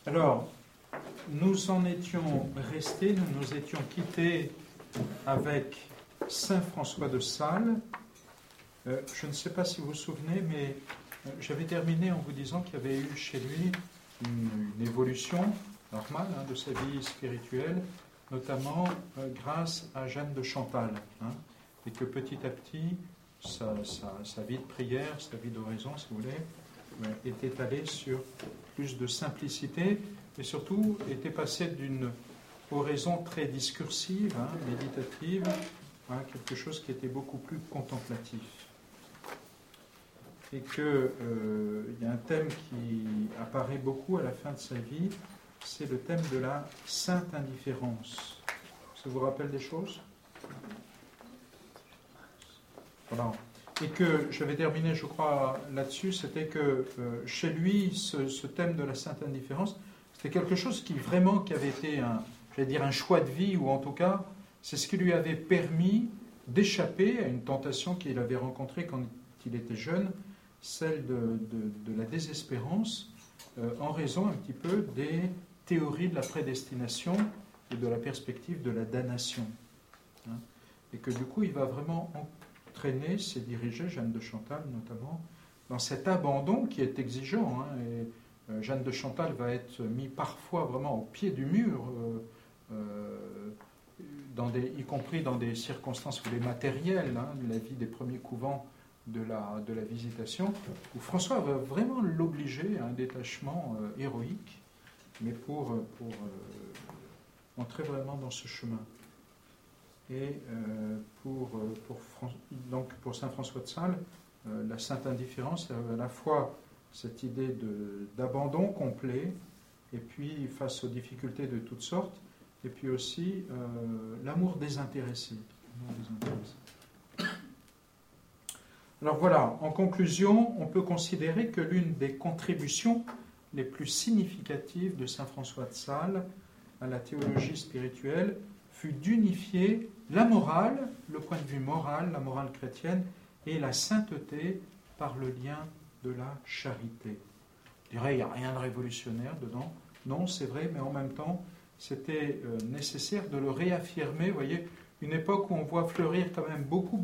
Alors, nous en étions restés, nous nous étions quittés avec Saint François de Sales. Je ne sais pas si vous vous souvenez, mais j'avais terminé en vous disant qu'il y avait eu chez lui une évolution normale de sa vie spirituelle, notamment grâce à Jeanne de Chantal, et que petit à petit, sa vie de prière, sa vie d'oraison, si vous voulez, était allée sur plus de simplicité, et surtout était passée d'une oraison très discursive, méditative, quelque chose qui était beaucoup plus contemplatif. Et qu'il y a un thème qui apparaît beaucoup à la fin de sa vie, c'est le thème de la sainte indifférence. Ça vous rappelle des choses ? Voilà. Et que j'avais terminé, je crois, là-dessus, c'était que chez lui, ce thème de la sainte indifférence, c'était quelque chose qui avait été un choix de vie, ou en tout cas, c'est ce qui lui avait permis d'échapper à une tentation qu'il avait rencontrée quand il était jeune, celle de la désespérance, en raison un petit peu des théories de la prédestination et de la perspective de la damnation. Et que du coup, il va vraiment entraîner, s'est dirigé, Jeanne de Chantal notamment, dans cet abandon qui est exigeant. Et Jeanne de Chantal va être mise parfois vraiment au pied du mur, y compris dans des circonstances matérielles, la vie des premiers couvents de la visitation, où François va vraiment l'obliger à un détachement héroïque, mais pour entrer vraiment dans ce chemin. Et pour saint François de Sales, la sainte indifférence, c'est à la fois cette idée d'abandon complet, et puis face aux difficultés de toutes sortes, et puis aussi l'amour désintéressé. Alors voilà, en conclusion, on peut considérer que l'une des contributions les plus significatives de saint François de Sales à la théologie spirituelle fut d'unifier la morale, le point de vue moral, la morale chrétienne, et la sainteté par le lien de la charité. Je dirais, il n'y a rien de révolutionnaire dedans. Non, c'est vrai, mais en même temps, c'était nécessaire de le réaffirmer. Vous voyez, une époque où on voit fleurir quand même beaucoup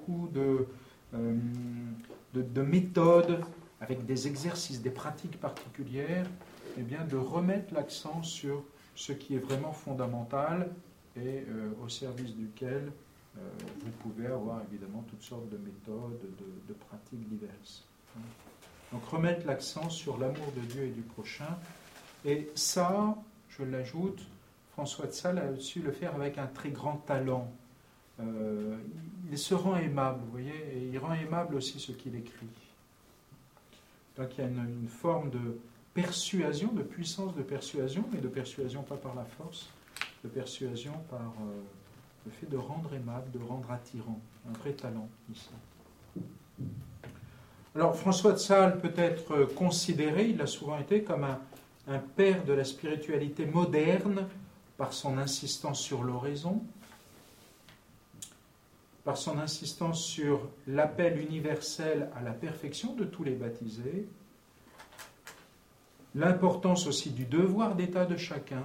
de méthodes, avec des exercices, des pratiques particulières, et bien de remettre l'accent sur ce qui est vraiment fondamental et au service duquel vous pouvez avoir évidemment toutes sortes de méthodes, de pratiques diverses. Donc remettre l'accent sur l'amour de Dieu et du prochain. Et ça, je l'ajoute, François de Sales a su le faire avec un très grand talent. Il se rend aimable, vous voyez, et il rend aimable aussi ce qu'il écrit. Donc il y a une forme de persuasion, de puissance de persuasion, mais de persuasion pas par la force, de persuasion par le fait de rendre aimable, de rendre attirant. Un vrai talent ici. Alors François de Sales peut être considéré, il l'a souvent été, comme un père de la spiritualité moderne par son insistance sur l'oraison, par son insistance sur l'appel universel à la perfection de tous les baptisés, l'importance aussi du devoir d'état de chacun,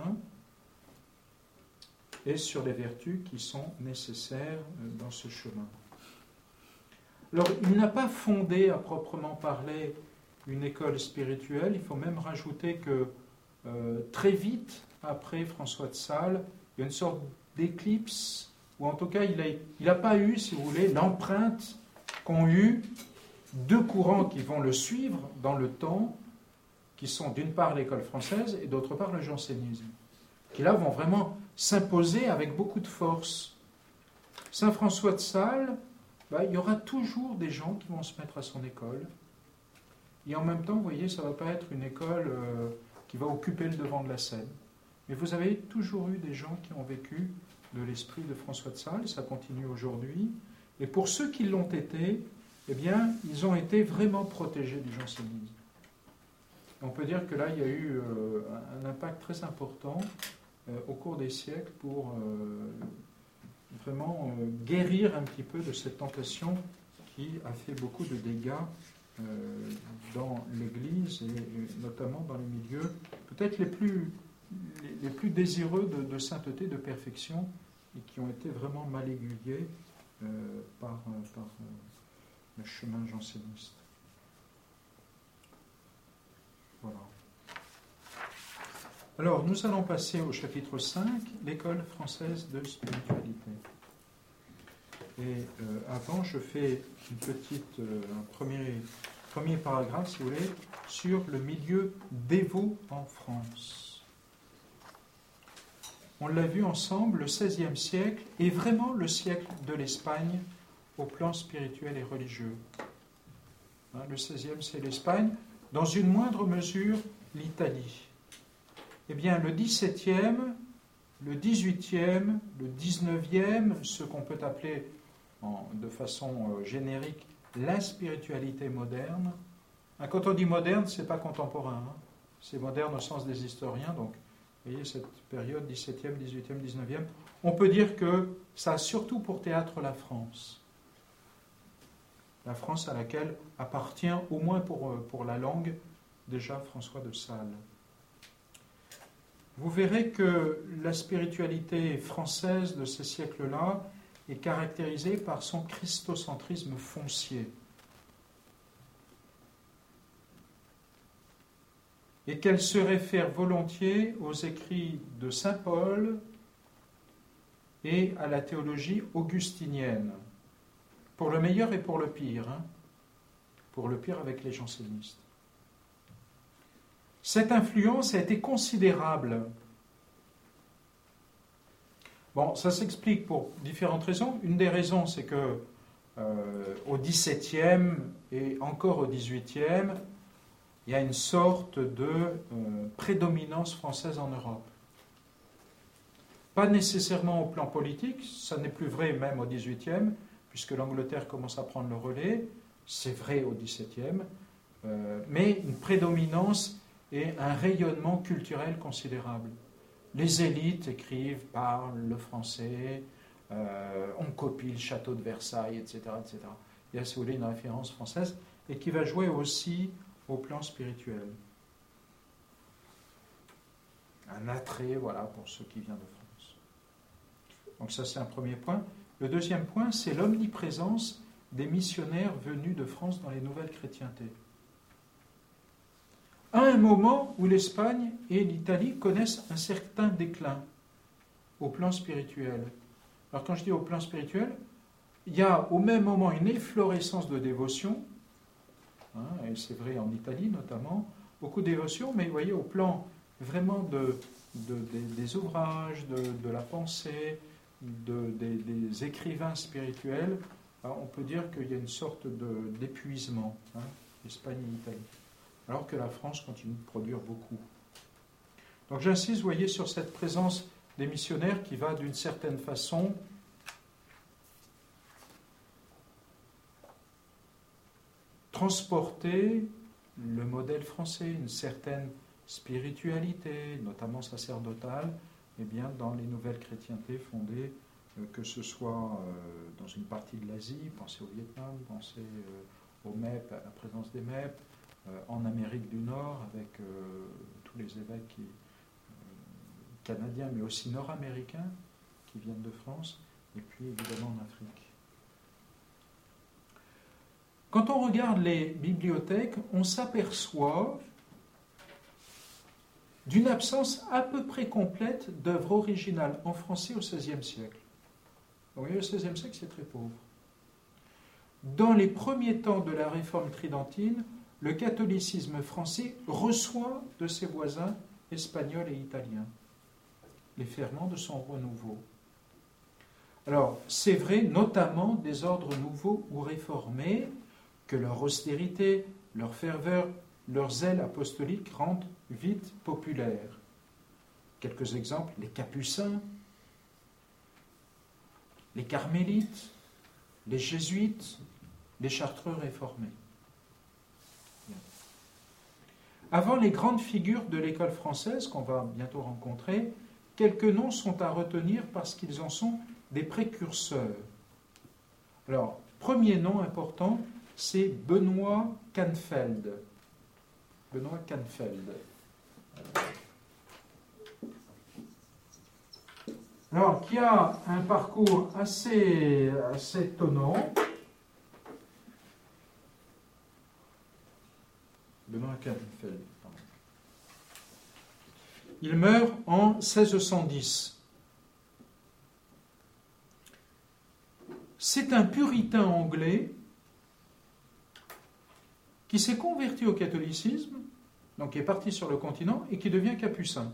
et sur les vertus qui sont nécessaires dans ce chemin. Alors, il n'a pas fondé, à proprement parler, une école spirituelle. Il faut même rajouter que très vite, après François de Sales, il y a une sorte d'éclipse, ou en tout cas, il n'a pas eu, si vous voulez, l'empreinte qu'ont eu deux courants qui vont le suivre dans le temps, qui sont d'une part l'école française et d'autre part le jansénisme, qui là vont vraiment s'imposer avec beaucoup de force. Saint François de Sales, il y aura toujours des gens qui vont se mettre à son école. Et en même temps, vous voyez, ça ne va pas être une école qui va occuper le devant de la scène. Mais vous avez toujours eu des gens qui ont vécu de l'esprit de François de Sales, ça continue aujourd'hui. Et pour ceux qui l'ont été, eh bien, ils ont été vraiment protégés du jansénisme. On peut dire que là, il y a eu un impact très important au cours des siècles pour vraiment guérir un petit peu de cette tentation qui a fait beaucoup de dégâts dans l'Église et notamment dans les milieux peut-être les plus désireux de sainteté, de perfection et qui ont été vraiment mal aiguillés par le chemin janséniste. Voilà. Alors, nous allons passer au chapitre 5, l'école française de spiritualité. Et avant, je fais un premier paragraphe, si vous voulez, sur le milieu dévot en France. On l'a vu ensemble, le XVIe siècle est vraiment le siècle de l'Espagne au plan spirituel et religieux. Le XVIe, c'est l'Espagne, dans une moindre mesure, l'Italie. Eh bien, le XVIIe, le XVIIIe, le XIXe, ce qu'on peut appeler de façon générique la spiritualité moderne. Quand on dit moderne, ce n'est pas contemporain, c'est moderne au sens des historiens. Donc, vous voyez, cette période XVIIe, XVIIIe, XIXe, on peut dire que ça a surtout pour théâtre la France. La France à laquelle appartient, au moins pour la langue, déjà François de Sales. Vous verrez que la spiritualité française de ces siècles-là est caractérisée par son christocentrisme foncier. Et qu'elle se réfère volontiers aux écrits de saint Paul et à la théologie augustinienne, pour le meilleur et pour le pire, pour le pire avec les jansénistes. Cette influence a été considérable. Bon, ça s'explique pour différentes raisons. Une des raisons, c'est que au XVIIe et encore au XVIIIe, il y a une sorte de prédominance française en Europe. Pas nécessairement au plan politique, ça n'est plus vrai même au XVIIIe, puisque l'Angleterre commence à prendre le relais, c'est vrai au XVIIe, mais une prédominance et un rayonnement culturel considérable. Les élites écrivent, parlent le français, on copie le château de Versailles, etc., etc. Il y a, si vous voulez, une référence française et qui va jouer aussi au plan spirituel. Un attrait, voilà, pour ceux qui viennent de France. Donc ça, c'est un premier point. Le deuxième point, c'est l'omniprésence des missionnaires venus de France dans les nouvelles chrétientés. À un moment où l'Espagne et l'Italie connaissent un certain déclin au plan spirituel. Alors quand je dis au plan spirituel, il y a au même moment une efflorescence de dévotion, et c'est vrai en Italie notamment, beaucoup de dévotion, mais vous voyez, au plan vraiment des ouvrages, de la pensée, des écrivains spirituels, on peut dire qu'il y a une sorte d'épuisement, Espagne et Italie. Alors que la France continue de produire beaucoup. Donc j'insiste, vous voyez, sur cette présence des missionnaires qui va d'une certaine façon transporter le modèle français, une certaine spiritualité, notamment sacerdotale, eh bien, dans les nouvelles chrétientés fondées, que ce soit dans une partie de l'Asie, pensez au Vietnam, pensez au MEP, à la présence des MEP, en Amérique du Nord, avec tous les évêques canadiens, mais aussi nord-américains, qui viennent de France, et puis évidemment en Afrique. Quand on regarde les bibliothèques, on s'aperçoit d'une absence à peu près complète d'œuvres originales en français au XVIe siècle. Vous voyez, le XVIe siècle, c'est très pauvre. Dans les premiers temps de la réforme tridentine, le catholicisme français reçoit de ses voisins espagnols et italiens les ferments de son renouveau. Alors, c'est vrai notamment des ordres nouveaux ou réformés que leur austérité, leur ferveur, leur zèle apostolique rendent vite populaires. Quelques exemples, les Capucins, les Carmélites, les Jésuites, les Chartreux réformés. Avant les grandes figures de l'école française qu'on va bientôt rencontrer, quelques noms sont à retenir parce qu'ils en sont des précurseurs. Alors, premier nom important, c'est Benoît Canfeld. Benoît Canfeld. Alors, qui a un parcours assez étonnant. Benoît Canfeld. Il meurt en 1610. C'est un puritain anglais qui s'est converti au catholicisme, donc qui est parti sur le continent et qui devient capucin.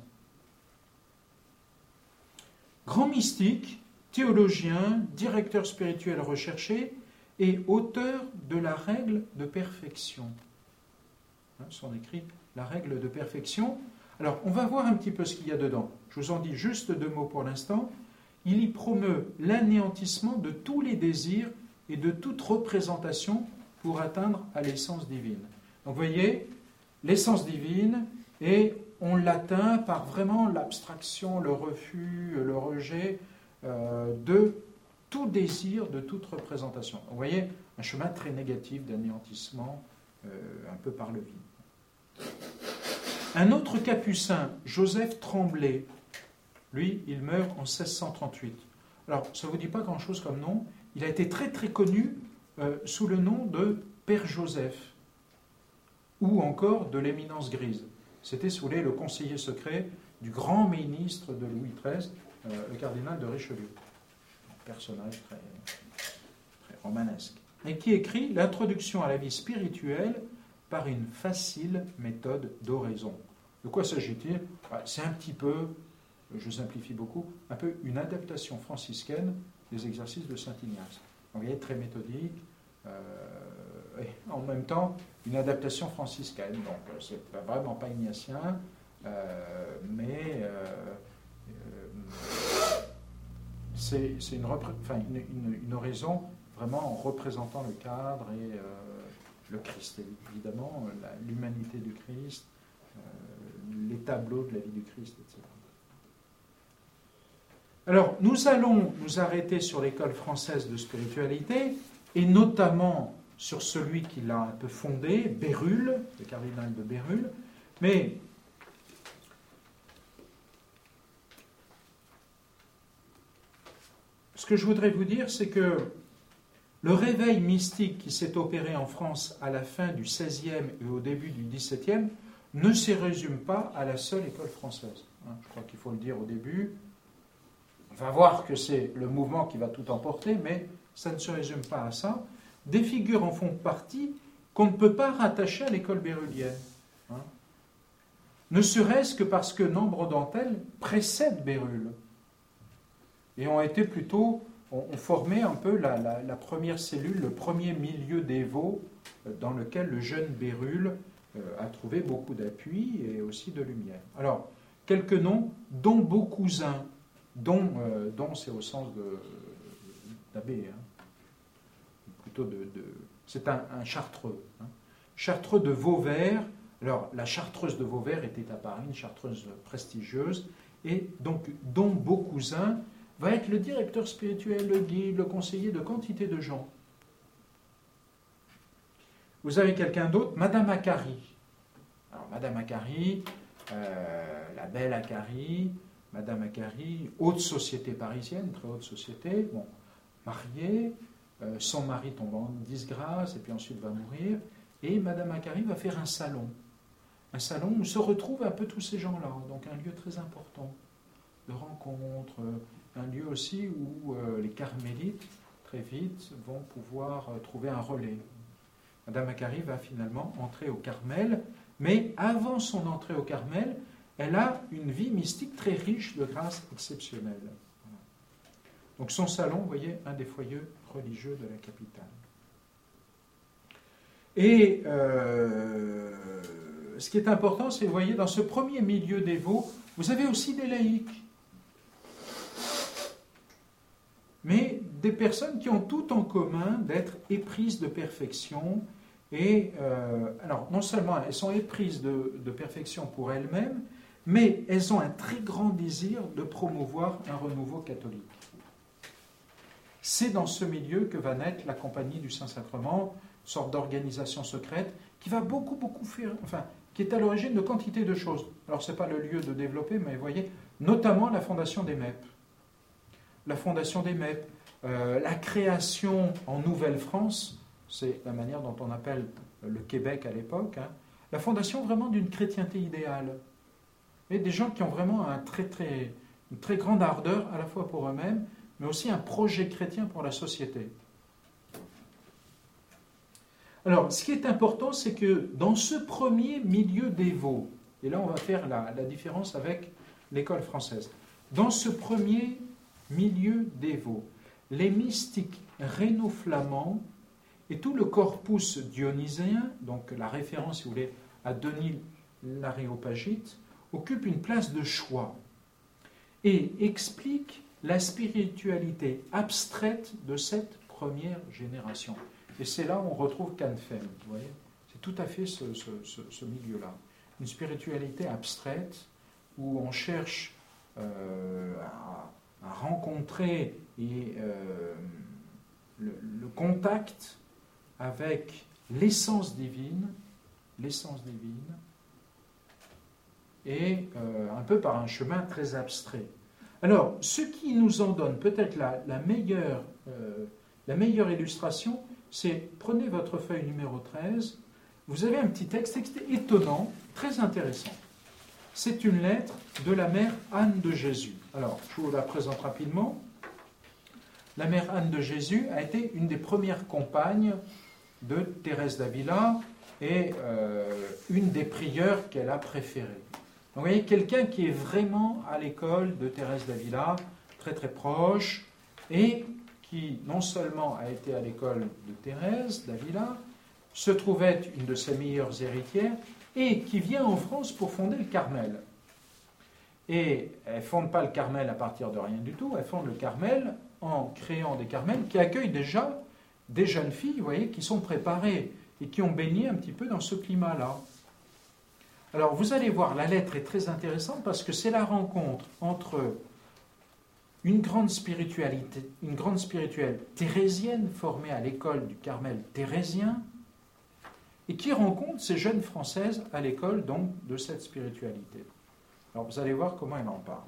Grand mystique, théologien, directeur spirituel recherché et auteur de la règle de perfection. Son écrit, la règle de perfection. Alors, on va voir un petit peu ce qu'il y a dedans. Je vous en dis juste 2 mots pour l'instant. Il y promeut l'anéantissement de tous les désirs et de toute représentation pour atteindre à l'essence divine. Donc, vous voyez, l'essence divine, et on l'atteint par vraiment l'abstraction, le refus, le rejet de tout désir, de toute représentation. Vous voyez, un chemin très négatif d'anéantissement, un peu par le vide. Un autre capucin, Joseph Tremblay, lui, il meurt en 1638. Alors, ça ne vous dit pas grand-chose comme nom. Il a été très très connu sous le nom de Père Joseph, ou encore de l'éminence grise. C'était, si vous voulez, le conseiller secret du grand ministre de Louis XIII, le cardinal de Richelieu. Un personnage très, très romanesque. Et qui écrit l'introduction à la vie spirituelle par une facile méthode d'oraison. De quoi s'agit-il ? C'est un petit peu, je simplifie beaucoup, un peu une adaptation franciscaine des exercices de Saint Ignace. Donc, vous voyez, très méthodique, et en même temps une adaptation franciscaine. Donc, c'est vraiment pas ignatien, mais c'est une oraison vraiment en représentant le cadre et le Christ, évidemment, l'humanité du Christ, les tableaux de la vie du Christ, etc. Alors, nous allons nous arrêter sur l'école française de spiritualité, et notamment sur celui qui l'a un peu fondé, Bérulle, le cardinal de Bérulle. Mais ce que je voudrais vous dire, c'est que le réveil mystique qui s'est opéré en France à la fin du XVIe et au début du XVIIe ne se résume pas à la seule école française. Je crois qu'il faut le dire au début. On va voir que c'est le mouvement qui va tout emporter, mais ça ne se résume pas à ça. Des figures en font partie qu'on ne peut pas rattacher à l'école bérullienne. Ne serait-ce que parce que nombre d'entre elles précèdent Bérulle et ont été plutôt, ont formé un peu la première cellule, le premier milieu dévot dans lequel le jeune Bérulle a trouvé beaucoup d'appui et aussi de lumière. Alors, quelques noms, dont Beaucousin, dont c'est au sens d'abbé, plutôt c'est un chartreux. Chartreux de Vauvert. Alors, la chartreuse de Vauvert était à Paris, une chartreuse prestigieuse, et donc, dont Beaucousin va être le directeur spirituel, le guide, le conseiller de quantité de gens. Vous avez quelqu'un d'autre, Madame Acari. Alors, Madame Acari, la belle Acari, Madame Acari, haute société parisienne, très haute société, bon, mariée, son mari tombe en disgrâce et puis ensuite va mourir, et Madame Acari va faire un salon où se retrouvent un peu tous ces gens-là, donc un lieu très important de rencontre, un lieu aussi où les carmélites, très vite, vont pouvoir trouver un relais. Madame Acari va finalement entrer au Carmel, mais avant son entrée au Carmel, elle a une vie mystique très riche de grâces exceptionnelles. Voilà. Donc son salon, vous voyez, un des foyers religieux de la capitale. Et ce qui est important, c'est, vous voyez, dans ce premier milieu dévot, vous avez aussi des laïcs. Mais des personnes qui ont tout en commun d'être éprises de perfection. Et alors, non seulement elles sont éprises de perfection pour elles-mêmes, mais elles ont un très grand désir de promouvoir un renouveau catholique. C'est dans ce milieu que va naître la Compagnie du Saint-Sacrement, une sorte d'organisation secrète qui va beaucoup faire, qui est à l'origine de quantité de choses. Alors, ce n'est pas le lieu de développer, mais vous voyez, notamment la fondation des MEP. La fondation des MEP, la création en Nouvelle-France, c'est la manière dont on appelle le Québec à l'époque, la fondation vraiment d'une chrétienté idéale. Et des gens qui ont vraiment une très grande ardeur, à la fois pour eux-mêmes, mais aussi un projet chrétien pour la société. Alors, ce qui est important, c'est que dans ce premier milieu dévot, et là on va faire la différence avec l'école française, dans ce premier milieu dévot, les mystiques rhéno-flamands et tout le corpus dionyséen, donc la référence, si vous voulez, à Denis l'Aréopagite, occupent une place de choix et expliquent la spiritualité abstraite de cette première génération. Et c'est là où on retrouve Canfem, vous voyez. C'est tout à fait ce milieu-là. Une spiritualité abstraite où on cherche à rencontrer le contact avec l'essence divine, et un peu par un chemin très abstrait. Alors, ce qui nous en donne peut-être la meilleure illustration, c'est, prenez votre feuille numéro 13, vous avez un petit texte étonnant, très intéressant. C'est une lettre de la mère Anne de Jésus. Alors, je vous la présente rapidement. La mère Anne de Jésus a été une des premières compagnes de Thérèse d'Avila et une des prieures qu'elle a préférées. Donc, vous voyez, quelqu'un qui est vraiment à l'école de Thérèse d'Avila, très très proche, et qui non seulement a été à l'école de Thérèse d'Avila, se trouve être une de ses meilleures héritières, et qui vient en France pour fonder le Carmel. Et elle ne fonde pas le Carmel à partir de rien du tout, elle fonde le Carmel en créant des Carmels qui accueillent déjà des jeunes filles, vous voyez, qui sont préparées et qui ont baigné un petit peu dans ce climat-là. Alors vous allez voir, la lettre est très intéressante parce que c'est la rencontre entre une grande spirituelle thérésienne formée à l'école du Carmel thérésien et qui rencontre ces jeunes Françaises à l'école donc de cette spiritualité. Alors vous allez voir comment elle en parle.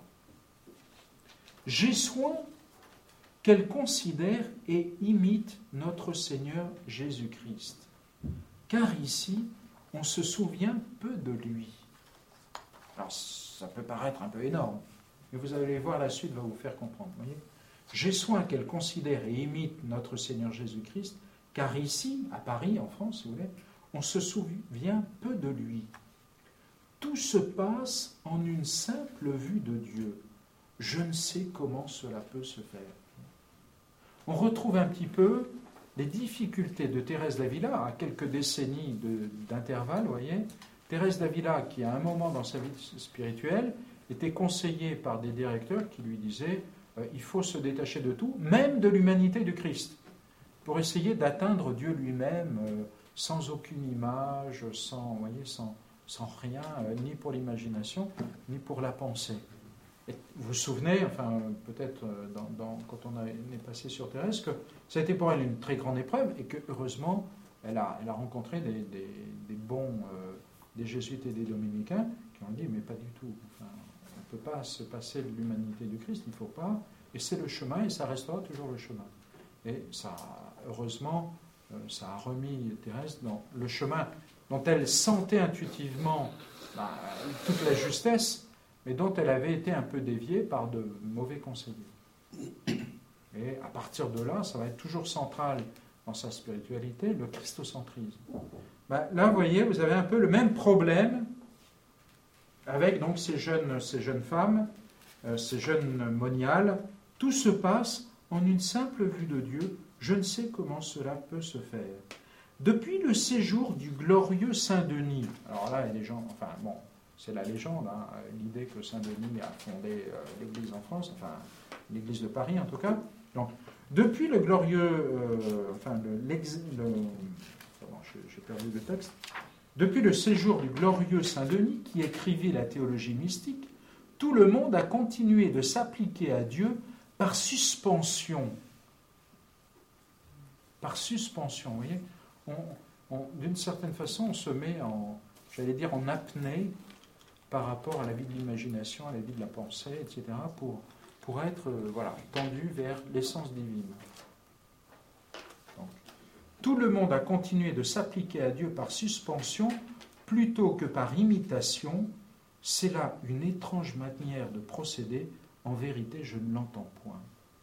J'ai soin qu'elle considère et imite notre Seigneur Jésus-Christ, car ici, on se souvient peu de lui. Alors ça peut paraître un peu énorme, mais vous allez voir, la suite va vous faire comprendre. Voyez, j'ai soin qu'elle considère et imite notre Seigneur Jésus-Christ, car ici, à Paris, en France, si vous voulez, on se souvient peu de lui. Tout se passe en une simple vue de Dieu. Je ne sais comment cela peut se faire. On retrouve un petit peu les difficultés de Thérèse d'Avila à quelques décennies d'intervalle, vous voyez. Thérèse d'Avila, qui à un moment dans sa vie spirituelle, était conseillée par des directeurs qui lui disaient il faut se détacher de tout, même de l'humanité du Christ, pour essayer d'atteindre Dieu lui-même sans aucune image, sans rien, ni pour l'imagination, ni pour la pensée. Et vous vous souvenez, enfin peut-être quand on est passé sur Thérèse, que ça a été pour elle une très grande épreuve et que heureusement elle a rencontré des bons, des jésuites et des dominicains qui ont dit mais pas du tout, enfin, on ne peut pas se passer de l'humanité du Christ, il ne faut pas, et c'est le chemin et ça restera toujours le chemin. Et ça, heureusement, ça a remis Thérèse dans le chemin dont elle sentait intuitivement toute la justesse, mais dont elle avait été un peu déviée par de mauvais conseillers. Et à partir de là, ça va être toujours central dans sa spiritualité, le christocentrisme. Là, vous voyez, vous avez un peu le même problème avec donc ces jeunes femmes, ces jeunes moniales. Tout se passe en une simple vue de Dieu. Je ne sais comment cela peut se faire. Depuis le séjour du glorieux Saint-Denis, alors là, il y a des gens, enfin bon, c'est la légende, l'idée que Saint-Denis a fondé l'Église en France, enfin l'Église de Paris en tout cas. Donc, depuis le glorieux, j'ai perdu le texte. Depuis le séjour du glorieux Saint-Denis, qui écrivit la théologie mystique, tout le monde a continué de s'appliquer à Dieu par suspension. Par suspension, vous voyez. d'une certaine façon, on se met en apnée par rapport à la vie de l'imagination, à la vie de la pensée, etc., pour être tendu vers l'essence divine. Donc, tout le monde a continué de s'appliquer à Dieu par suspension plutôt que par imitation. C'est là une étrange manière de procéder. En vérité, je ne l'entends point.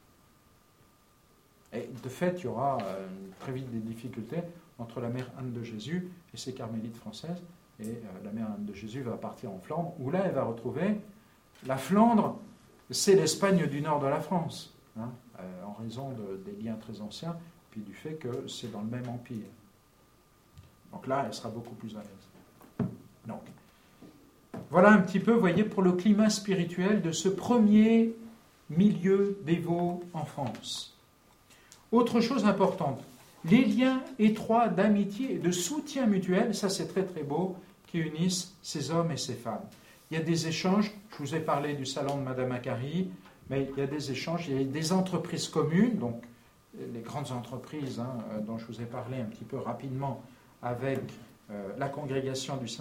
Et de fait, il y aura très vite des difficultés entre la mère Anne de Jésus et ses carmélites françaises. Et la mère Anne de Jésus va partir en Flandre, où là, elle va retrouver la Flandre, c'est l'Espagne du nord de la France, en raison des liens très anciens, puis du fait que c'est dans le même empire. Donc là, elle sera beaucoup plus à l'aise. Donc, voilà un petit peu, vous voyez, pour le climat spirituel de ce premier milieu dévot en France. Autre chose importante, les liens étroits d'amitié et de soutien mutuel, ça c'est très très beau, qui unissent ces hommes et ces femmes. Il y a des échanges, je vous ai parlé du salon de Madame Macquarrie, mais il y a des échanges, il y a des entreprises communes, donc les grandes entreprises dont je vous ai parlé un petit peu rapidement avec la congrégation du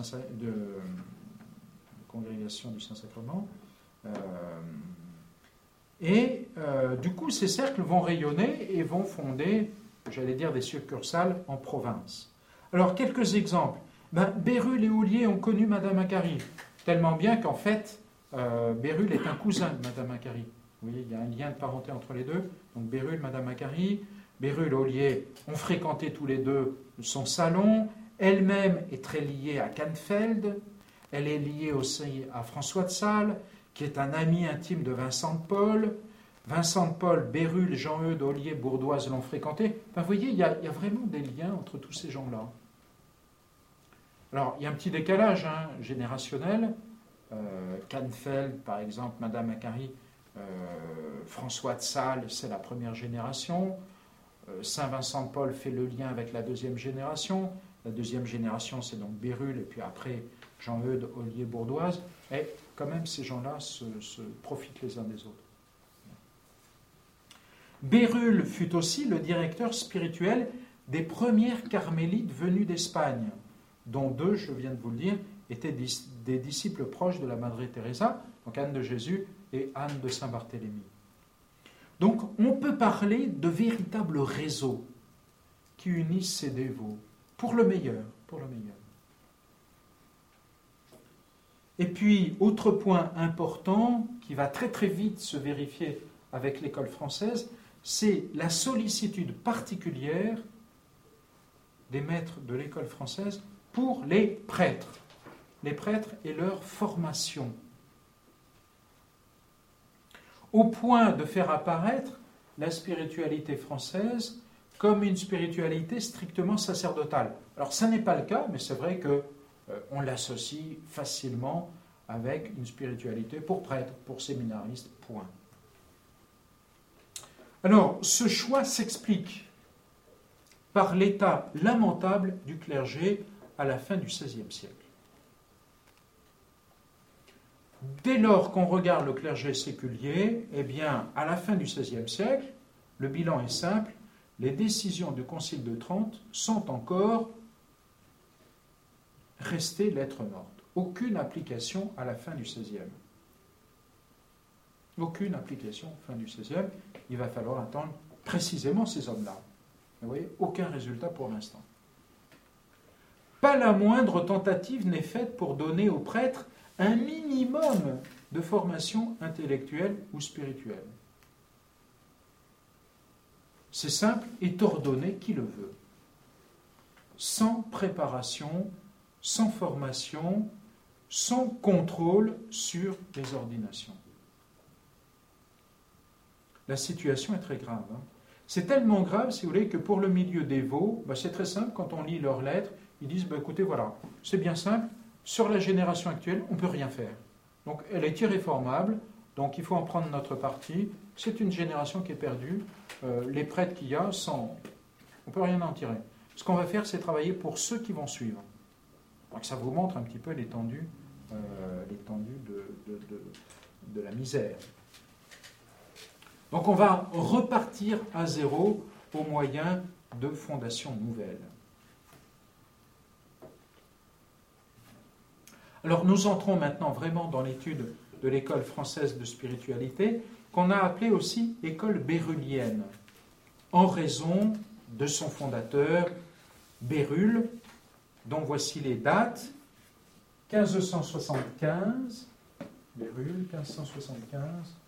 Saint-Sacrement. Du coup, ces cercles vont rayonner et vont fonder, j'allais dire, des succursales en province. Alors, quelques exemples. Bérulle et Ollier ont connu Madame Macquarrie, tellement bien qu'en fait, Bérulle est un cousin de Madame Macquarrie. Vous voyez, il y a un lien de parenté entre les deux. Donc Bérulle, Madame Macquarrie, Bérulle et Ollier ont fréquenté tous les deux son salon. Elle-même est très liée à Canfeld. Elle est liée aussi à François de Sales, qui est un ami intime de Vincent de Paul. Vincent de Paul, Bérulle, Jean-Eudes, Ollier, Bourdoise l'ont fréquenté. Vous voyez, il y a vraiment des liens entre tous ces gens-là. Alors, il y a un petit décalage générationnel. Canfeld, par exemple, Madame Macquarrie, François de Sales, c'est la première génération. Saint-Vincent de Paul fait le lien avec la deuxième génération. La deuxième génération, c'est donc Bérulle, et puis après Jean-Eudes, Ollier, Bourdoise. Et quand même, ces gens-là se profitent les uns des autres. Bérulle fut aussi le directeur spirituel des premières carmélites venues d'Espagne, dont deux, je viens de vous le dire, étaient des disciples proches de la Madre Teresa, donc Anne de Jésus et Anne de Saint-Barthélemy. Donc on peut parler de véritables réseaux qui unissent ces dévots, pour le meilleur, pour le meilleur. Et puis, autre point important qui va très très vite se vérifier avec l'école française, c'est la sollicitude particulière des maîtres de l'école française pour les prêtres et leur formation, au point de faire apparaître la spiritualité française comme une spiritualité strictement sacerdotale. Alors ça n'est pas le cas, mais c'est vrai qu'on l'associe facilement avec une spiritualité pour prêtres, pour séminaristes, point. Alors, ce choix s'explique par l'état lamentable du clergé à la fin du XVIe siècle. Dès lors qu'on regarde le clergé séculier, eh bien, à la fin du XVIe siècle, le bilan est simple, les décisions du Concile de Trente sont encore restées lettres mortes. Aucune application à la fin du XVIe. Aucune application fin du XVIe. Il va falloir attendre précisément ces hommes-là. Vous voyez, aucun résultat pour l'instant. Pas la moindre tentative n'est faite pour donner aux prêtres un minimum de formation intellectuelle ou spirituelle. C'est simple, est ordonné qui le veut. Sans préparation, sans formation, sans contrôle sur les ordinations. La situation est très grave. C'est tellement grave, si vous voulez, que pour le milieu dévot, c'est très simple, quand on lit leurs lettres, ils disent, écoutez, voilà, c'est bien simple, sur la génération actuelle, on ne peut rien faire. Donc elle est irréformable, donc il faut en prendre notre parti. C'est une génération qui est perdue. Les prêtres qu'il y a, on ne peut rien en tirer. Ce qu'on va faire, c'est travailler pour ceux qui vont suivre. Donc ça vous montre un petit peu l'étendue de la misère. Donc on va repartir à zéro au moyen de fondations nouvelles. Alors nous entrons maintenant vraiment dans l'étude de l'école française de spiritualité, qu'on a appelée aussi école bérulienne, en raison de son fondateur, Bérulle, dont voici les dates. 1575, Bérulle, 1575,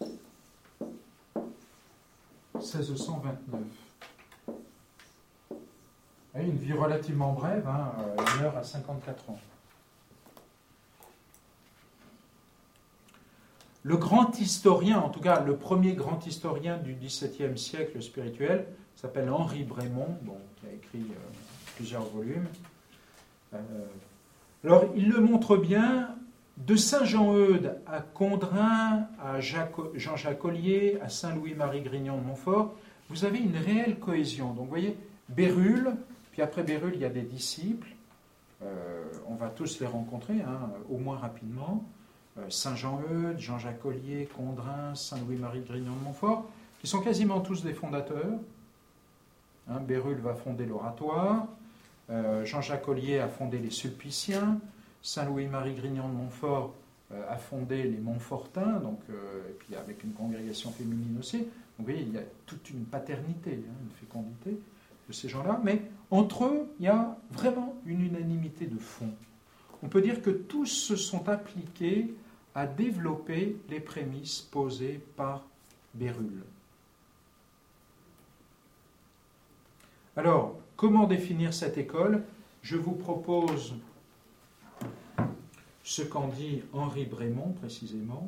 1629. Une vie relativement brève, il meurt à 54 ans. Le grand historien, en tout cas le premier grand historien du XVIIe siècle spirituel, s'appelle Henri Brémond, qui a écrit plusieurs volumes. Alors il le montre bien, de Saint-Jean-Eudes à Condrin, à Jean-Jacques Ollier, à Saint-Louis-Marie Grignon de Montfort, vous avez une réelle cohésion. Donc vous voyez, Bérulle, puis après Bérulle, il y a des disciples, on va tous les rencontrer, au moins rapidement. Saint-Jean-Eudes, Jean-Jacques Ollier, Condrin, Saint-Louis-Marie Grignon de Montfort, qui sont quasiment tous des fondateurs. Bérulle va fonder l'Oratoire, Jean-Jacques Ollier a fondé les Sulpiciens, Saint-Louis-Marie Grignon de Montfort a fondé les Montfortins, et puis avec une congrégation féminine aussi. Donc vous voyez, il y a toute une paternité, une fécondité de ces gens-là, mais entre eux, il y a vraiment une unanimité de fond. On peut dire que tous se sont appliqués à développer les prémices posées par Bérulle. Alors, comment définir cette école? Je vous propose ce qu'en dit Henri Brémond, précisément.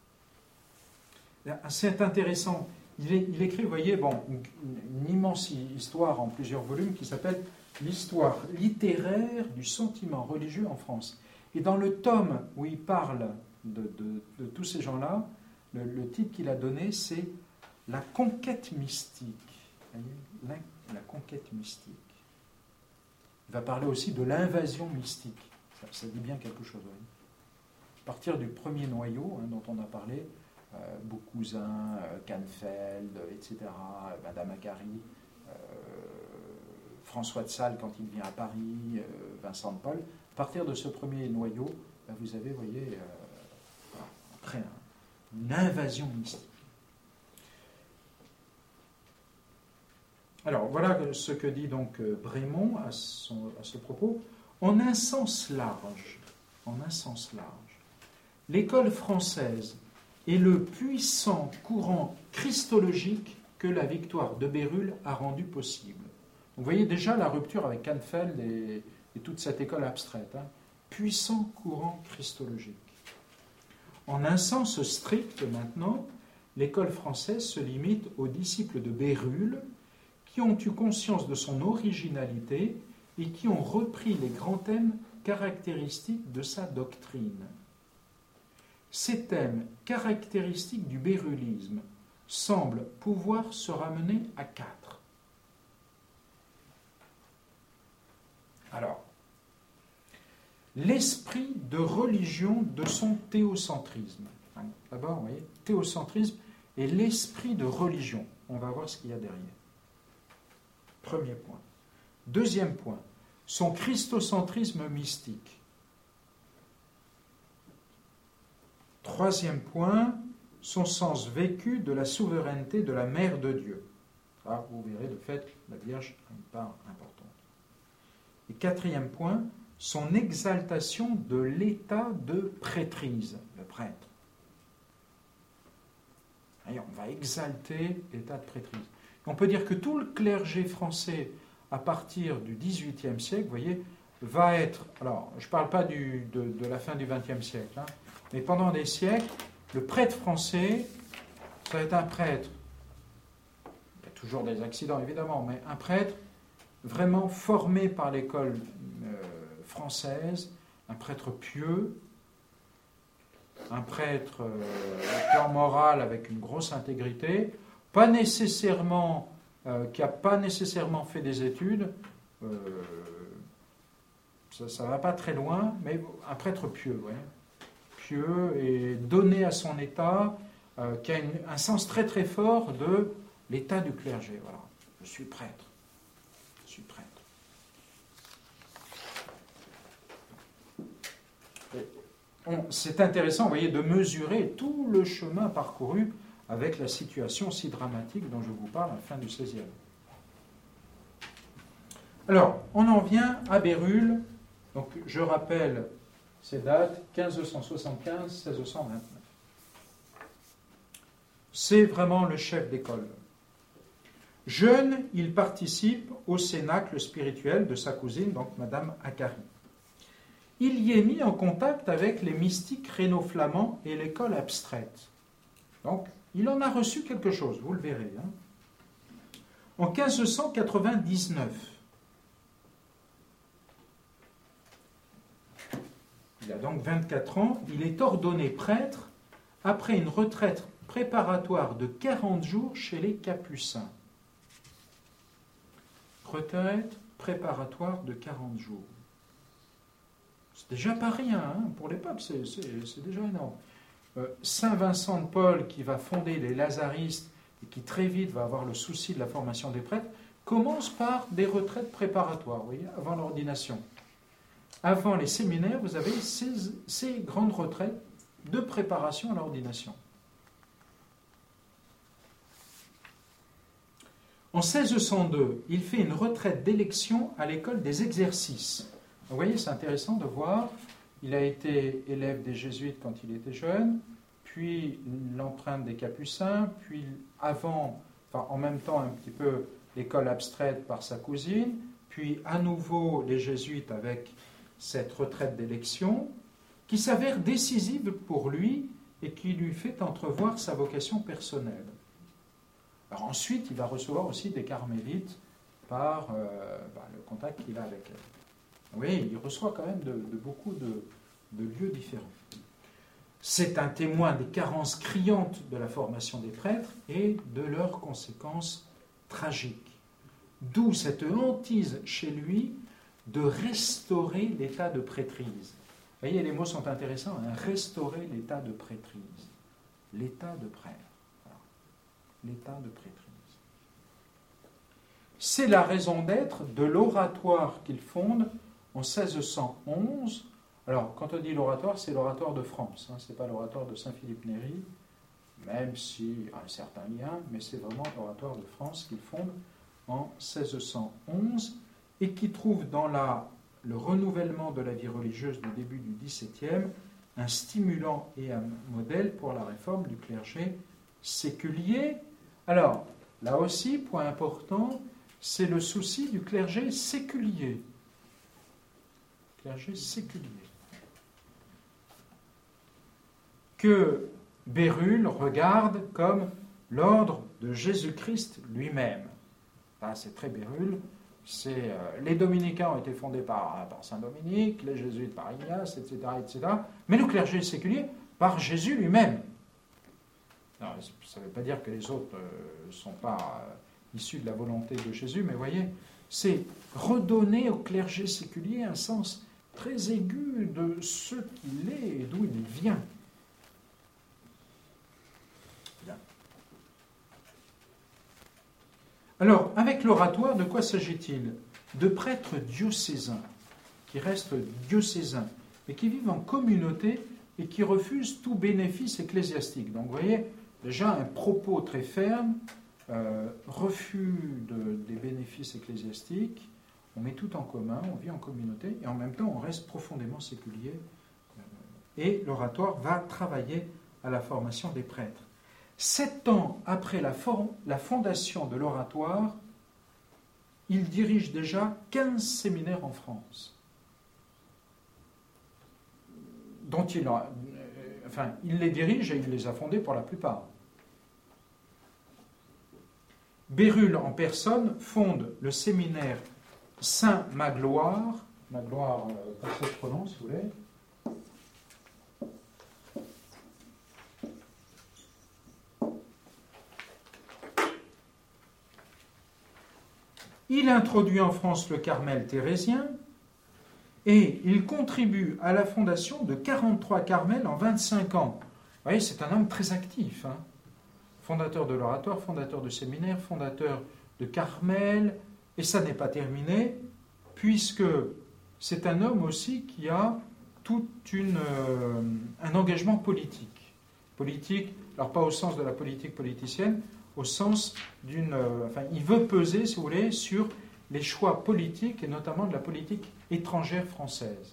C'est intéressant. Il écrit, vous voyez, une immense histoire en plusieurs volumes qui s'appelle « L'histoire littéraire du sentiment religieux en France ». Et dans le tome où il parle de tous ces gens-là, le titre qu'il a donné, c'est « La conquête mystique ». La conquête mystique. Il va parler aussi de l'invasion mystique. Ça dit bien quelque chose. Oui. À partir du premier noyau dont on a parlé, Beaucousin, Canfeld, etc., Madame Acari, François de Sales quand il vient à Paris, Vincent de Paul. À partir de ce premier noyau, vous avez, vous voyez, après une invasion mystique. Alors, voilà ce que dit donc Brémond à ce propos. En un sens large, l'école française est le puissant courant christologique que la victoire de Bérulle a rendu possible. Vous voyez déjà la rupture avec Canfeld et toute cette école abstraite. Puissant courant christologique. En un sens strict, maintenant, l'école française se limite aux disciples de Bérulle qui ont eu conscience de son originalité et qui ont repris les grands thèmes caractéristiques de sa doctrine. Ces thèmes caractéristiques du bérullisme semblent pouvoir se ramener à 4. Alors, l'esprit de religion de son théocentrisme. D'abord, vous voyez, théocentrisme et l'esprit de religion. On va voir ce qu'il y a derrière. Premier point. Deuxième point, son christocentrisme mystique. Troisième point, son sens vécu de la souveraineté de la Mère de Dieu. Là, vous verrez, de fait, la Vierge a une part importante. Et quatrième point, son exaltation de l'état de prêtrise, le prêtre. Et on va exalter l'état de prêtrise. On peut dire que tout le clergé français, à partir du XVIIIe siècle, vous voyez, va être... Alors, je ne parle pas de la fin du XXe siècle, mais pendant des siècles, le prêtre français, ça va être un prêtre. Il y a toujours des accidents, évidemment, mais un prêtre vraiment formé par l'école française, un prêtre pieux, un prêtre au plan moral avec une grosse intégrité, pas nécessairement, qui n'a pas nécessairement fait des études, ça ne va pas très loin, mais un prêtre pieux, ouais, pieux et donné à son état, qui a un sens très très fort de l'état du clergé. Voilà, je suis prêtre. Je suis prêtre. c'est intéressant, vous voyez, de mesurer tout le chemin parcouru avec la situation si dramatique dont je vous parle à la fin du XVIe. Alors, on en vient à Bérulle. Donc, je rappelle ces dates, 1575, 1629. C'est vraiment le chef d'école. Jeune, il participe au cénacle spirituel de sa cousine, donc Madame Acari. Il y est mis en contact avec les mystiques rhéno-flamands et l'école abstraite. Donc, il en a reçu quelque chose, vous le verrez. En 1599, il a donc 24 ans, il est ordonné prêtre après une retraite préparatoire de 40 jours chez les Capucins. Retraite préparatoire de 40 jours. C'est déjà pas rien, pour l'époque, c'est déjà énorme. Saint Vincent de Paul, qui va fonder les Lazaristes et qui très vite va avoir le souci de la formation des prêtres, commence par des retraites préparatoires, vous voyez, avant l'ordination. Avant les séminaires, vous avez ces grandes retraites de préparation à l'ordination. En 1602, il fait une retraite d'élection à l'école des exercices. Vous voyez, c'est intéressant de voir, il a été élève des jésuites quand il était jeune, puis l'empreinte des Capucins, puis en même temps un petit peu l'école abstraite par sa cousine, puis à nouveau les jésuites avec cette retraite d'élection, qui s'avère décisive pour lui et qui lui fait entrevoir sa vocation personnelle. Alors ensuite, il va recevoir aussi des carmélites par le contact qu'il a avec elles. Oui, il reçoit quand même de beaucoup de lieux différents. C'est un témoin des carences criantes de la formation des prêtres et de leurs conséquences tragiques. D'où cette hantise chez lui de restaurer l'état de prêtrise. Vous voyez, les mots sont intéressants. Restaurer l'état de prêtrise. L'état de prêtre. Voilà. L'état de prêtrise. C'est la raison d'être de l'oratoire qu'il fonde en 1611. Alors, quand on dit l'oratoire, c'est l'oratoire de France. Ce n'est pas l'oratoire de Saint-Philippe-Néry, même s'il y a un certain lien, mais c'est vraiment l'oratoire de France qu'il fonde en 1611 et qui trouve dans le renouvellement de la vie religieuse du début du XVIIe un stimulant et un modèle pour la réforme du clergé séculier. Alors, là aussi, point important, c'est le souci du clergé séculier. Clergé séculier. Que Bérulle regarde comme l'ordre de Jésus-Christ lui-même. Là, c'est très Bérulle. Les dominicains ont été fondés par saint Dominique, les jésuites par Ignace, etc., etc. Mais le clergé séculier par Jésus lui-même. Alors, ça ne veut pas dire que les autres ne sont pas issus de la volonté de Jésus, mais voyez, c'est redonner au clergé séculier un sens très aigu de ce qu'il est et d'où il vient. Bien. Alors, avec l'oratoire, de quoi s'agit-il? De prêtres diocésains, qui restent diocésains, mais qui vivent en communauté et qui refusent tout bénéfice ecclésiastique. Donc, vous voyez, déjà un propos très ferme, refus des bénéfices ecclésiastiques, on met tout en commun, on vit en communauté, et en même temps, on reste profondément séculier. Et l'oratoire va travailler à la formation des prêtres. 7 ans après la fondation de l'oratoire, il dirige déjà 15 séminaires en France, dont il les dirige et il les a fondés pour la plupart. Bérulle en personne fonde le séminaire Saint-Magloire, Magloire, comme ça se prononce, si vous voulez. Il introduit en France le Carmel thérésien et il contribue à la fondation de 43 Carmels en 25 ans. Vous voyez, c'est un homme très actif. Fondateur de l'oratoire, fondateur de séminaire, fondateur de Carmel, et ça n'est pas terminé, puisque c'est un homme aussi qui a un engagement politique. Politique, alors pas au sens de la politique politicienne, au sens il veut peser, si vous voulez, sur les choix politiques, et notamment de la politique étrangère française.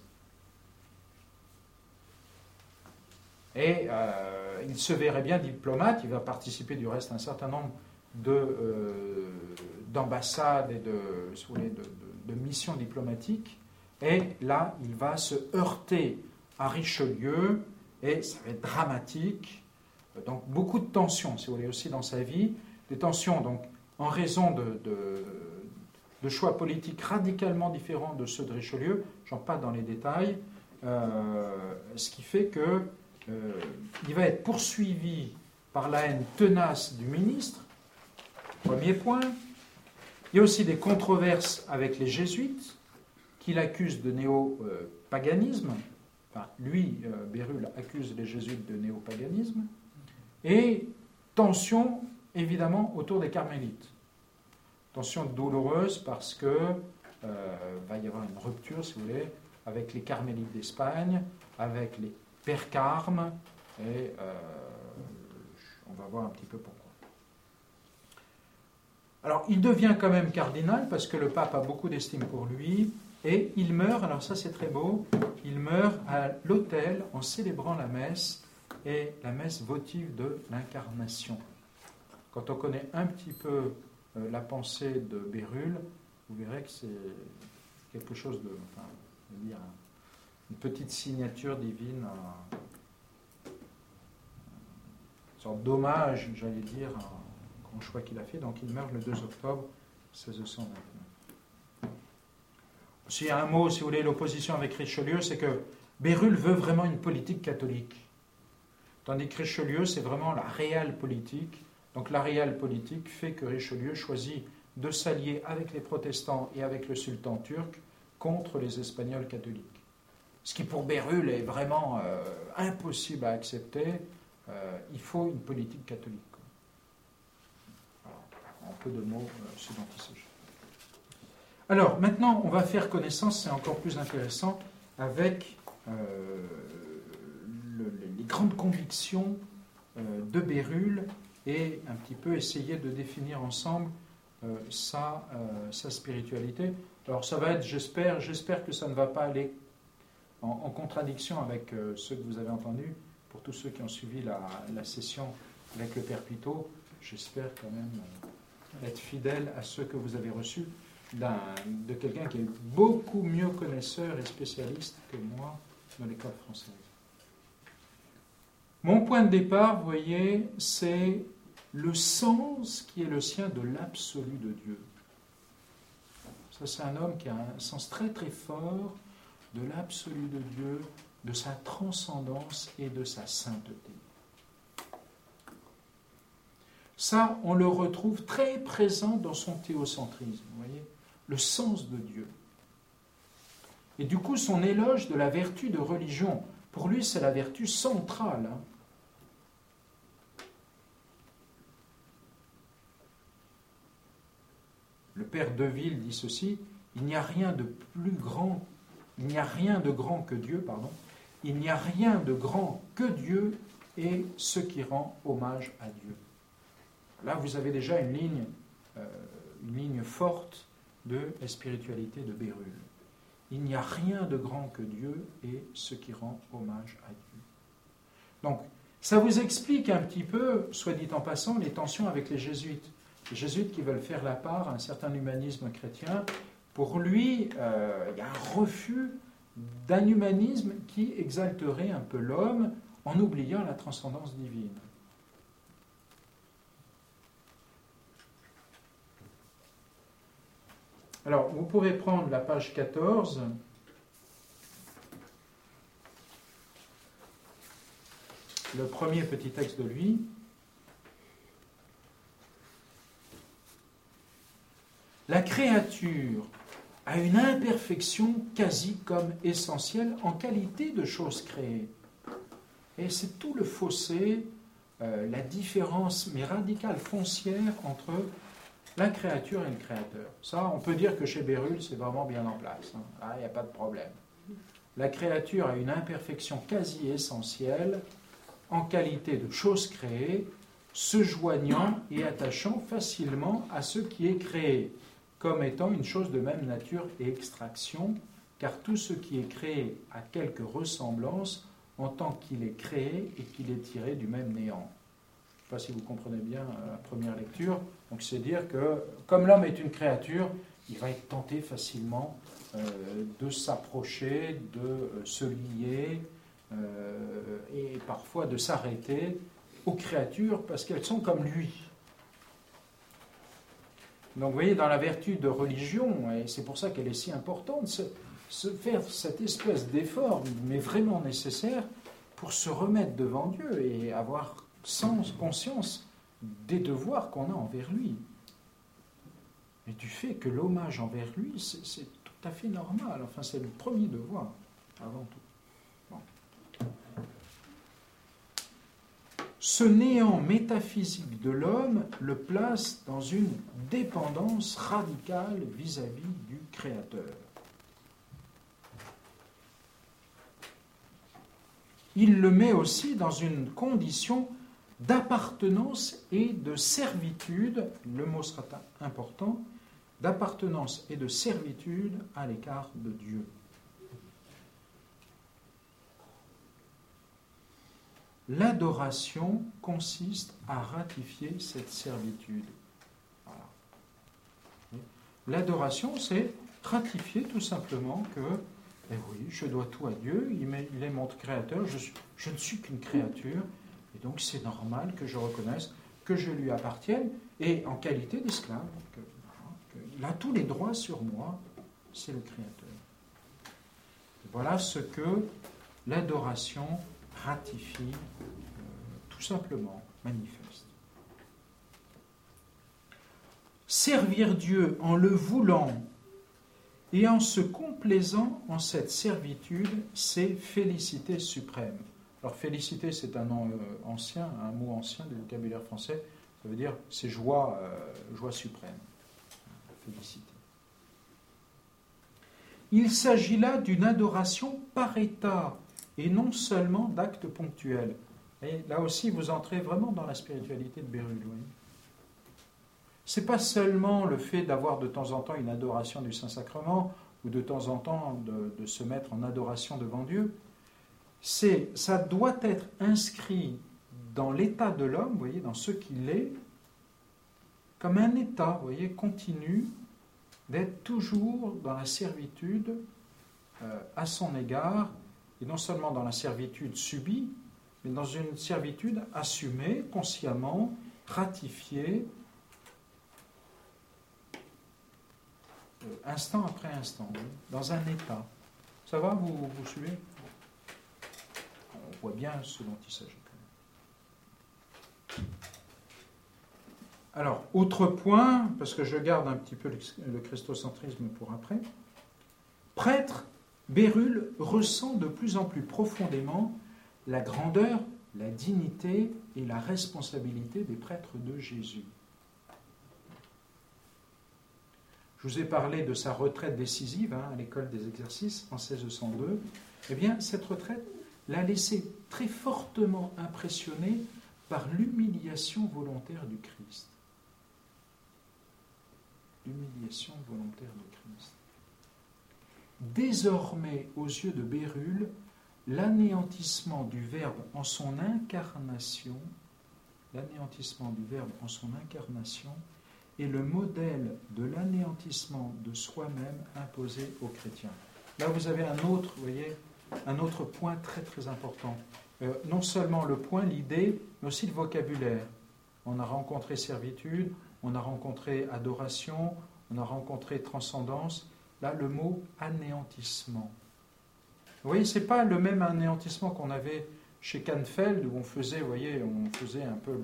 Et il se verrait bien diplomate, il va participer du reste à un certain nombre d'ambassades et de missions diplomatiques, et là, il va se heurter à Richelieu, et ça va être dramatique. Donc beaucoup de tensions, si vous voulez, aussi dans sa vie, des tensions donc en raison de choix politiques radicalement différents de ceux de Richelieu, j'en parle dans les détails, ce qui fait que il va être poursuivi par la haine tenace du ministre, premier point. Il y a aussi des controverses avec les jésuites, qui l'accusent de néopaganisme. Enfin, lui, Bérulle, accuse les jésuites de néopaganisme. Et tension, évidemment, autour des carmélites. Tension douloureuse parce que va y avoir une rupture, si vous voulez, avec les carmélites d'Espagne, avec les pères Carmes, et on va voir un petit peu pourquoi. Alors, il devient quand même cardinal parce que le pape a beaucoup d'estime pour lui, et il meurt, alors ça c'est très beau, il meurt à l'autel en célébrant la messe, et la messe votive de l'incarnation. Quand on connaît un petit peu la pensée de Bérulle, vous verrez que c'est quelque chose une petite signature divine, une sorte d'hommage, j'allais dire, à un grand choix qu'il a fait. Donc il meurt le 2 octobre 1629. S'il y a un mot, si vous voulez, l'opposition avec Richelieu, c'est que Bérulle veut vraiment une politique catholique. Tandis que Richelieu, c'est vraiment la réelle politique. Donc la réelle politique fait que Richelieu choisit de s'allier avec les protestants et avec le sultan turc contre les Espagnols catholiques. Ce qui pour Bérulle est vraiment impossible à accepter. Il faut une politique catholique. Voilà, en peu de mots, ce dont il s'agit. Alors, maintenant, on va faire connaissance, c'est encore plus intéressant, avec les grandes convictions de Bérulle et un petit peu essayer de définir ensemble sa spiritualité. Alors, ça va être, j'espère que ça ne va pas aller en contradiction avec ce que vous avez entendu. Pour tous ceux qui ont suivi la session avec le Père Pitot, j'espère quand même être fidèle à ceux que vous avez reçus de quelqu'un qui est beaucoup mieux connaisseur et spécialiste que moi dans l'école française. Mon point de départ, vous voyez, c'est le sens qui est le sien de l'absolu de Dieu. Ça, c'est un homme qui a un sens très très fort de l'absolu de Dieu, de sa transcendance et de sa sainteté. Ça, on le retrouve très présent dans son théocentrisme, vous voyez, le sens de Dieu. Et du coup, son éloge de la vertu de religion, pour lui, c'est la vertu centrale. Le père Deville dit ceci: il n'y a rien de grand que Dieu, il n'y a rien de grand que Dieu et ce qui rend hommage à Dieu. Là, vous avez déjà une ligne forte de la spiritualité de Bérulle. Il n'y a rien de grand que Dieu et ce qui rend hommage à Dieu. Donc, ça vous explique un petit peu, soit dit en passant, les tensions avec les jésuites. Les jésuites qui veulent faire la part à un certain humanisme chrétien. Pour lui, il y a un refus d'un humanisme qui exalterait un peu l'homme en oubliant la transcendance divine. Alors, vous pourrez prendre la page 14. Le premier petit texte de lui. La créature a une imperfection quasi comme essentielle en qualité de chose créée. Et c'est tout le fossé, la différence, mais radicale, foncière entre la créature et le créateur. Ça, on peut dire que chez Bérulle, c'est vraiment bien en place. Là, il n'y a pas de problème. la créature a une imperfection quasi essentielle en qualité de chose créée, se joignant et attachant facilement à ce qui est créé, comme étant une chose de même nature et extraction, car tout ce qui est créé a quelque ressemblance en tant qu'il est créé et qu'il est tiré du même néant. Je ne sais pas si vous comprenez bien la première lecture. Donc c'est dire que, comme l'homme est une créature, il va être tenté facilement de s'approcher, de se lier, et parfois de s'arrêter aux créatures parce qu'elles sont comme lui. Donc vous voyez, dans la vertu de religion, et c'est pour ça qu'elle est si importante, se faire cette espèce d'effort, mais vraiment nécessaire, pour se remettre devant Dieu et avoir conscience des devoirs qu'on a envers lui. Et du fait que l'hommage envers lui, c'est tout à fait normal. Enfin, c'est le premier devoir, avant tout. Bon. Ce néant métaphysique de l'homme le place dans une dépendance radicale vis-à-vis du Créateur. Il le met aussi dans une condition d'appartenance et de servitude, le mot sera important, d'appartenance et de servitude à l'égard de Dieu. L'adoration consiste à ratifier cette servitude. Voilà. L'adoration, c'est ratifier tout simplement que, eh oui, je dois tout à Dieu, il est mon créateur, je ne suis qu'une créature, et donc c'est normal que je reconnaisse que je lui appartienne, et en qualité d'esclave, qu'il a tous les droits sur moi, c'est le Créateur. Voilà ce que l'adoration ratifie, tout simplement, manifeste. Servir Dieu en le voulant et en se complaisant en cette servitude, c'est félicité suprême. Alors félicité, c'est un nom ancien, un mot ancien du vocabulaire français, ça veut dire c'est joie, joie suprême. Félicité. Il s'agit là d'une adoration par état et non seulement d'actes ponctuels. Et là aussi, vous entrez vraiment dans la spiritualité de Bérulle. Ce n'est pas seulement le fait d'avoir de temps en temps une adoration du Saint-Sacrement ou de temps en temps de se mettre en adoration devant Dieu. Ça doit être inscrit dans l'état de l'homme, vous voyez, dans ce qu'il est, comme un état, vous voyez, continu, d'être toujours dans la servitude à son égard, et non seulement dans la servitude subie, mais dans une servitude assumée, consciemment, ratifiée, instant après instant, dans un état. Ça va, vous suivez? On voit bien ce dont il s'agit. Alors, autre point, parce que je garde un petit peu le christocentrisme pour après. Prêtre, Bérulle ressent de plus en plus profondément la grandeur, la dignité et la responsabilité des prêtres de Jésus. Je vous ai parlé de sa retraite décisive à l'école des exercices en 1602. Eh bien, cette retraite l'a laissé très fortement impressionné par l'humiliation volontaire du Christ. L'humiliation volontaire du Christ. Désormais, aux yeux de Bérulle, l'anéantissement du Verbe en son incarnation, est le modèle de l'anéantissement de soi-même imposé aux chrétiens. Là, vous avez un autre point très très important. Non seulement le point, l'idée, mais aussi le vocabulaire. On a rencontré servitude, on a rencontré adoration, on a rencontré transcendance. Là, le mot anéantissement. Vous voyez, ce n'est pas le même anéantissement qu'on avait chez Canfeld, où on faisait un peu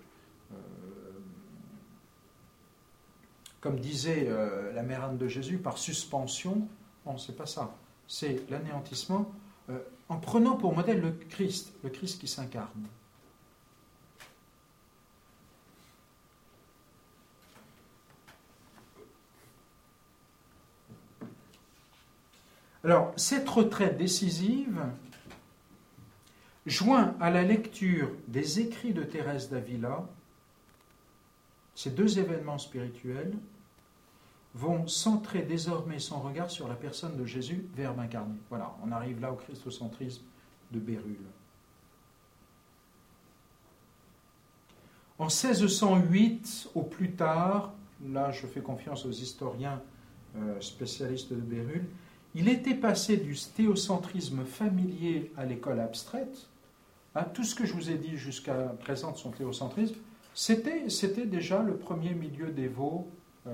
comme disait la mère Anne de Jésus, par suspension. Non, ce n'est pas ça. C'est l'anéantissement en prenant pour modèle le Christ qui s'incarne. Alors, cette retraite décisive, joint à la lecture des écrits de Thérèse d'Avila, ces deux événements spirituels vont centrer désormais son regard sur la personne de Jésus, Verbe incarné. Voilà, on arrive là au christocentrisme de Bérulle. En 1608, au plus tard, là je fais confiance aux historiens spécialistes de Bérulle, il était passé du théocentrisme familier à l'école abstraite. Tout ce que je vous ai dit jusqu'à présent de son théocentrisme, c'était déjà le premier milieu dévot,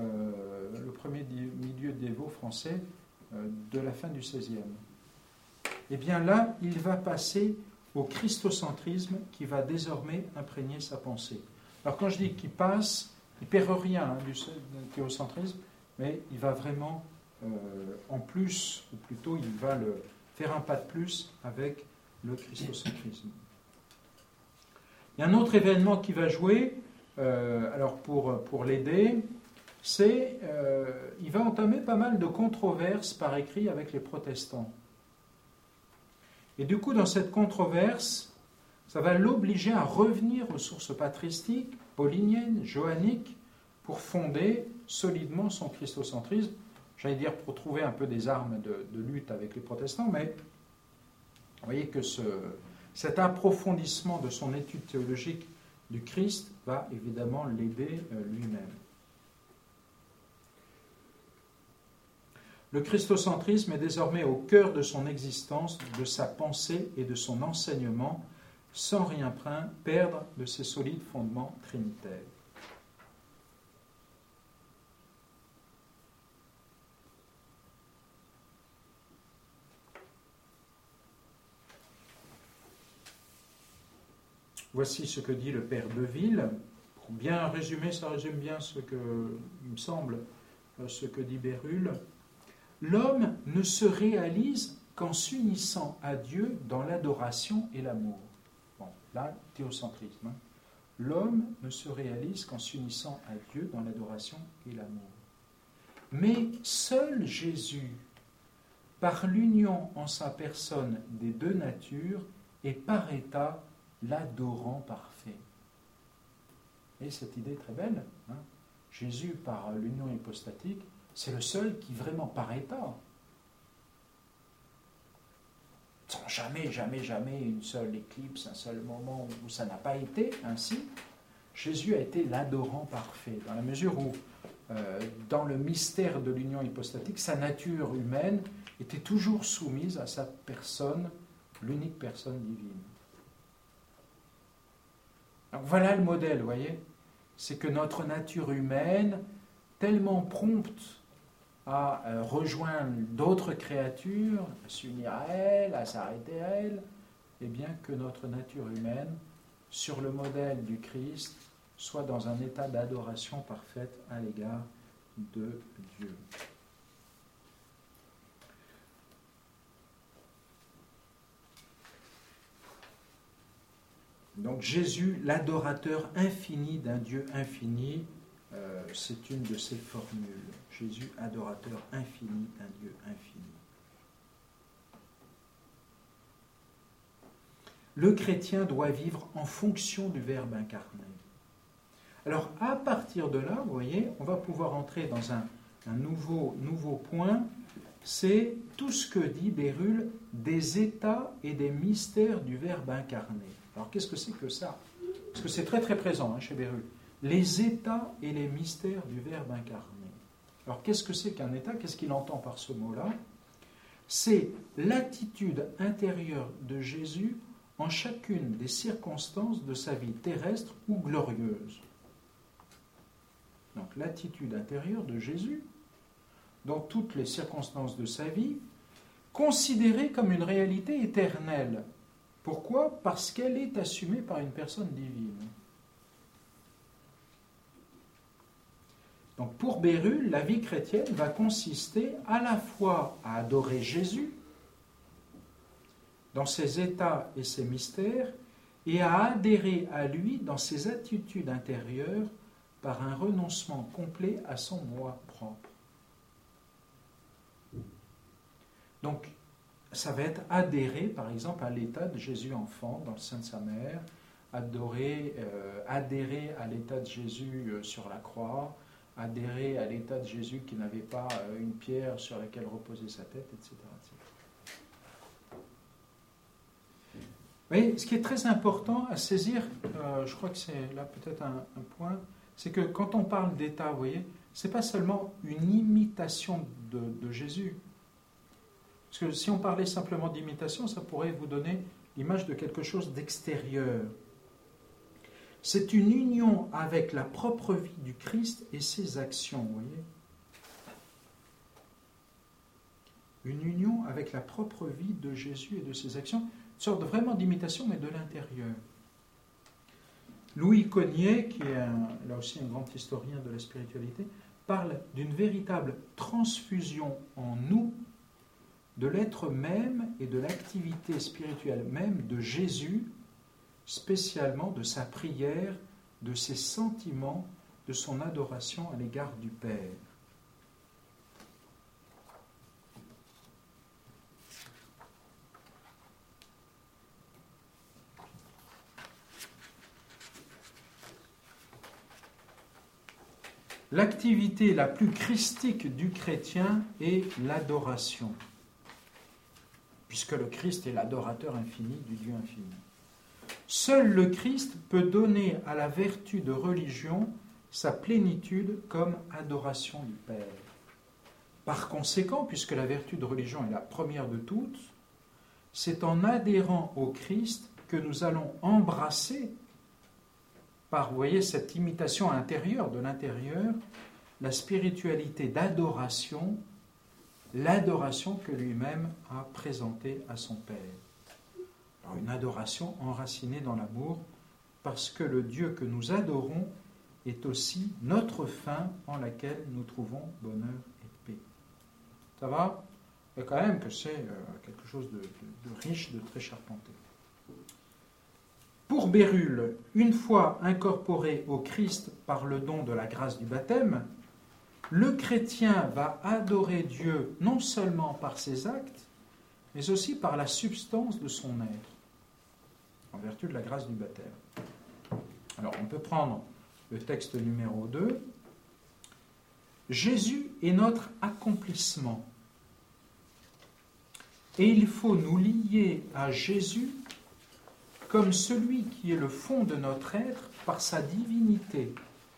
français de la fin du XVIe. Et bien là, il va passer au christocentrisme qui va désormais imprégner sa pensée. Alors quand je dis qu'il passe, il ne perd rien du théocentrisme, mais il va vraiment, en plus, ou plutôt il va faire un pas de plus avec le christocentrisme. Il y a un autre événement qui va jouer, alors pour l'aider, c'est il va entamer pas mal de controverses par écrit avec les protestants. Et du coup, dans cette controverse, ça va l'obliger à revenir aux sources patristiques, pauliniennes, joanniques, pour fonder solidement son christocentrisme. J'allais dire pour trouver un peu des armes de lutte avec les protestants, mais vous voyez que cet approfondissement de son étude théologique du Christ va évidemment l'aider lui-même. Le christocentrisme est désormais au cœur de son existence, de sa pensée et de son enseignement, sans rien perdre de ses solides fondements trinitaires. Voici ce que dit le père Deville. Pour bien résumer, ça résume bien il me semble, ce que dit Bérulle. L'homme ne se réalise qu'en s'unissant à Dieu dans l'adoration et l'amour. Bon, là, théocentrisme. L'homme ne se réalise qu'en s'unissant à Dieu dans l'adoration et l'amour. Mais seul Jésus, par l'union en sa personne des deux natures, est par état l'adorant parfait. Et cette idée est très belle. Jésus, par l'union hypostatique, c'est le seul qui vraiment par état, sans jamais une seule éclipse, un seul moment où ça n'a pas été ainsi, Jésus a été l'adorant parfait, dans la mesure où, dans le mystère de l'union hypostatique, sa nature humaine était toujours soumise à sa personne, l'unique personne divine. Donc voilà le modèle, vous voyez, c'est que notre nature humaine, tellement prompte à rejoindre d'autres créatures, à s'unir à elles, à s'arrêter à elles, et bien que notre nature humaine, sur le modèle du Christ, soit dans un état d'adoration parfaite à l'égard de Dieu. Donc Jésus, l'adorateur infini d'un Dieu infini, c'est une de ses formules. Jésus, adorateur infini d'un Dieu infini. Le chrétien doit vivre en fonction du Verbe incarné. Alors, à partir de là, vous voyez, on va pouvoir entrer dans un nouveau point, c'est tout ce que dit Bérulle des états et des mystères du Verbe incarné. Alors, qu'est-ce que c'est que ça? Parce que c'est très très présent chez Bérulle. Les états et les mystères du Verbe incarné. Alors, qu'est-ce que c'est qu'un état? Qu'est-ce qu'il entend par ce mot-là? C'est l'attitude intérieure de Jésus en chacune des circonstances de sa vie terrestre ou glorieuse. Donc, l'attitude intérieure de Jésus dans toutes les circonstances de sa vie, considérée comme une réalité éternelle. Pourquoi? Parce qu'elle est assumée par une personne divine. Donc pour Bérulle, la vie chrétienne va consister à la fois à adorer Jésus dans ses états et ses mystères et à adhérer à lui dans ses attitudes intérieures par un renoncement complet à son moi propre. Donc, ça va être adhérer, par exemple, à l'état de Jésus enfant dans le sein de sa mère, adhérer à l'état de Jésus sur la croix, adhérer à l'état de Jésus qui n'avait pas une pierre sur laquelle reposer sa tête, etc. Vous voyez, ce qui est très important à saisir, je crois que c'est là peut-être un point, c'est que quand on parle d'état, vous voyez, ce n'est pas seulement une imitation de Jésus. Parce que si on parlait simplement d'imitation, ça pourrait vous donner l'image de quelque chose d'extérieur. C'est une union avec la propre vie du Christ et ses actions, vous voyez. Une union avec la propre vie de Jésus et de ses actions. Une sorte vraiment d'imitation, mais de l'intérieur. Louis Cogniet, qui est là aussi un grand historien de la spiritualité, parle d'une véritable transfusion en nous de l'être même et de l'activité spirituelle même de Jésus, spécialement de sa prière, de ses sentiments, de son adoration à l'égard du Père. L'activité la plus christique du chrétien est l'adoration, puisque le Christ est l'adorateur infini du Dieu infini. Seul le Christ peut donner à la vertu de religion sa plénitude comme adoration du Père. Par conséquent, puisque la vertu de religion est la première de toutes, c'est en adhérant au Christ que nous allons embrasser, par, vous voyez, cette imitation intérieure de l'intérieur, la spiritualité d'adoration, l'adoration que lui-même a présentée à son Père. Alors, une adoration enracinée dans l'amour, parce que le Dieu que nous adorons est aussi notre fin en laquelle nous trouvons bonheur et paix. Ça va ? Et quand même que c'est quelque chose de riche, de très charpenté. Pour Bérulle, une fois incorporé au Christ par le don de la grâce du baptême, le chrétien va adorer Dieu non seulement par ses actes, mais aussi par la substance de son être, en vertu de la grâce du baptême. Alors, on peut prendre le texte numéro 2. Jésus est notre accomplissement. Et il faut nous lier à Jésus comme celui qui est le fond de notre être par sa divinité.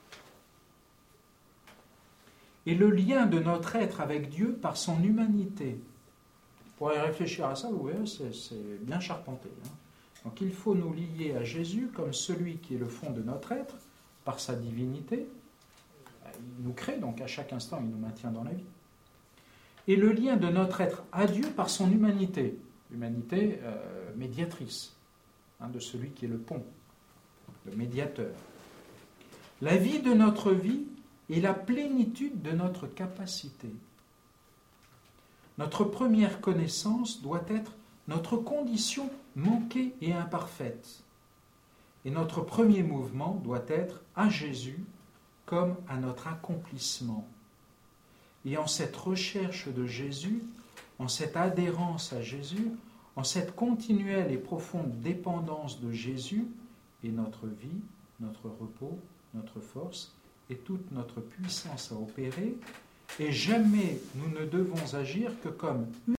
Et le lien de notre être avec Dieu par son humanité. Pour y réfléchir à ça, vous voyez, c'est bien charpenté. Donc il faut nous lier à Jésus comme celui qui est le fond de notre être par sa divinité. Il nous crée, donc à chaque instant, il nous maintient dans la vie. Et le lien de notre être à Dieu par son humanité. Humanité médiatrice. De celui qui est le pont, le médiateur. La vie de notre vie est la plénitude de notre capacité. Notre première connaissance doit être notre condition manquée et imparfaite. Et notre premier mouvement doit être à Jésus comme à notre accomplissement. Et en cette recherche de Jésus, en cette adhérence à Jésus, en cette continuelle et profonde dépendance de Jésus est notre vie, notre repos, notre force et toute notre puissance à opérer, et jamais nous ne devons agir que comme